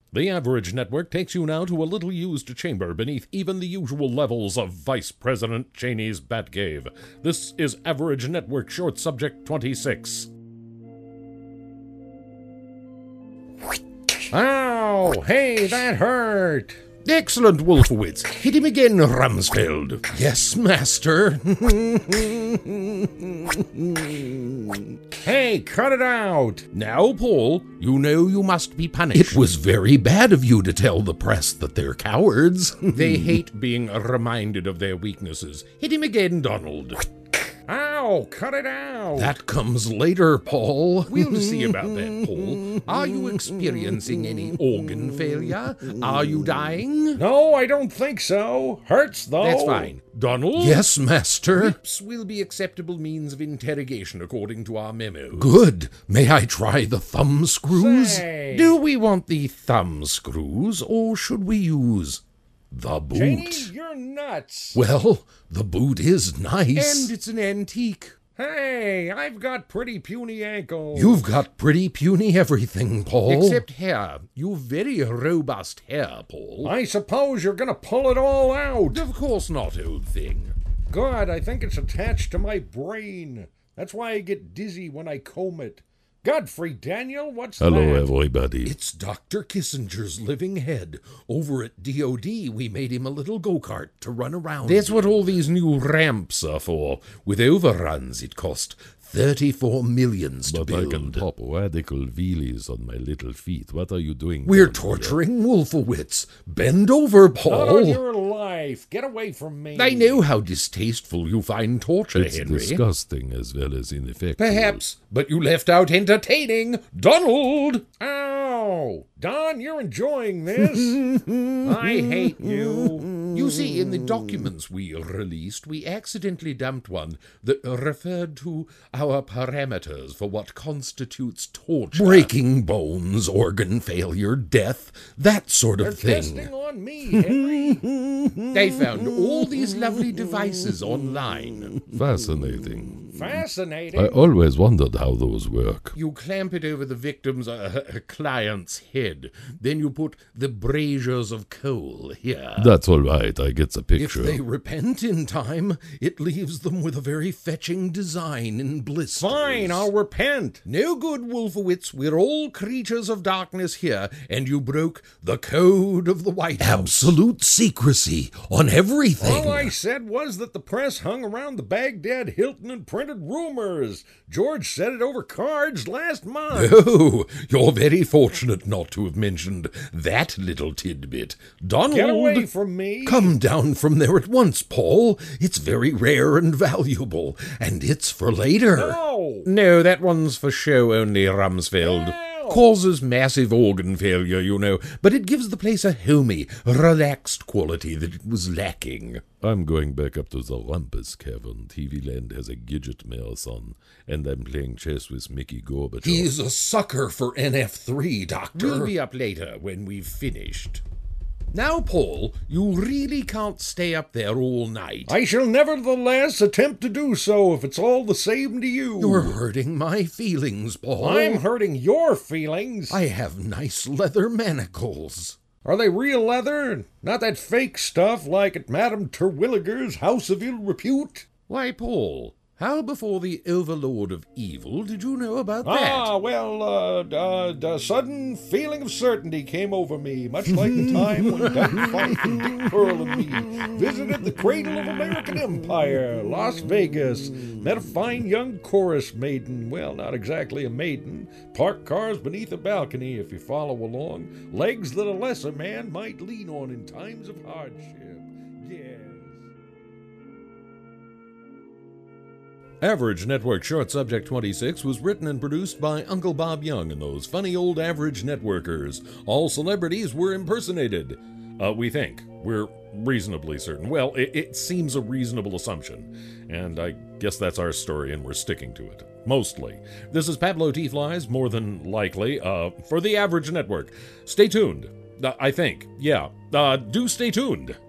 The Average Network takes you now to a little-used chamber beneath even the usual levels of Vice President Cheney's Batcave. This is Average Network Short Subject 26. Ow! Hey, that hurt! Excellent, Wolfowitz. Hit him again, Rumsfeld. Yes, master. Hey, cut it out! Now, Paul, you know you must be punished. It was very bad of you to tell the press that they're cowards. They hate being reminded of their weaknesses. Hit him again, Donald. Ow, cut it out! That comes later, Paul. We'll see about that, Paul. Are you experiencing any organ failure? Are you dying? No, I don't think so. Hurts, though. That's fine. Donald? Yes, master. Whips will be acceptable means of interrogation according to our memo. Good. May I try the thumb screws? Say. Do we want the thumb screws, or should we use the boot? Cheney, you're nuts. Well, the boot is nice. And it's an antique. Hey, I've got pretty puny ankles. You've got pretty puny everything, Paul. Except hair. You've very robust hair, Paul. I suppose you're gonna pull it all out. Of course not, old thing. God, I think it's attached to my brain. That's why I get dizzy when I comb it. Godfrey Daniel, what's Hello, that? everybody. It's Dr. Kissinger's living head. Over at DOD, we made him a little go-kart to run around. That's what all these new ramps are for. With overruns, it cost $34 million to But build. I can pop radical wheelies on my little feet. What are you doing? We're down here? torturing Wolfowitz. Bend over, Not on Paul. your life. Get away from me. I know how distasteful you find torture, It's Henry. disgusting as well as ineffective. Perhaps, but you left out entertaining Donald. Ow! Don, you're enjoying this. I hate you. You see, in the documents we released, we accidentally dumped one that referred to our parameters for what constitutes torture. Breaking bones, organ failure, death, that sort They're of thing. testing on me, Henry. They found all these lovely devices online. Fascinating. Fascinating. I always wondered how those work. You clamp it over the victim's client's head. Then you put the braziers of coal here. That's all right. I get the If picture. they repent in time, it leaves them with a very fetching design in blisters. Fine, I'll repent. No good, Wolfowitz. We're all creatures of darkness here, and you broke the code of the White House. Absolute secrecy on everything. All I said was that the press hung around the Baghdad Hilton and printed rumors. George said it over cards last month. Oh, you're very fortunate not to have mentioned that little tidbit. Donald, Get away from me. come down from there at once, Paul. It's very rare and valuable, and it's for later. No. No, that one's for show only, Rumsfeld. Ow. Causes massive organ failure, you know, but it gives the place a homey, relaxed quality that it was lacking. I'm going back up to the Rumpus Cavern. TV Land has a Gidget marathon, and I'm playing chess with Mickey Gorbachev. He's a sucker for NF3, Doctor. We'll be up later when we've finished. Now, Paul, you really can't stay up there all night. I shall nevertheless attempt to do so if it's all the same to you. You're hurting my feelings, Paul. I'm hurting your feelings. I have nice leather manacles. Are they real leather? Not that fake stuff like at Madame Terwilliger's House of Ill Repute? Why, Paul, how before the Overlord of Evil did you know about that? Ah, well, a sudden feeling of certainty came over me, much like the time when Doug Funk and Dick Pearl and me visited the cradle of American Empire, Las Vegas, met a fine young chorus maiden, well, not exactly a maiden, parked cars beneath a balcony, if you follow along, legs that a lesser man might lean on in times of hardship. Yes. Average Network Short Subject 26 was written and produced by Uncle Bob Young and those funny old average networkers. All celebrities were impersonated. We think. We're reasonably certain. Well, it seems a reasonable assumption. And I guess that's our story and we're sticking to it. Mostly. This is Pablo T. Flies, more than likely, for the Average Network. Stay tuned. I think. Yeah. Do stay tuned.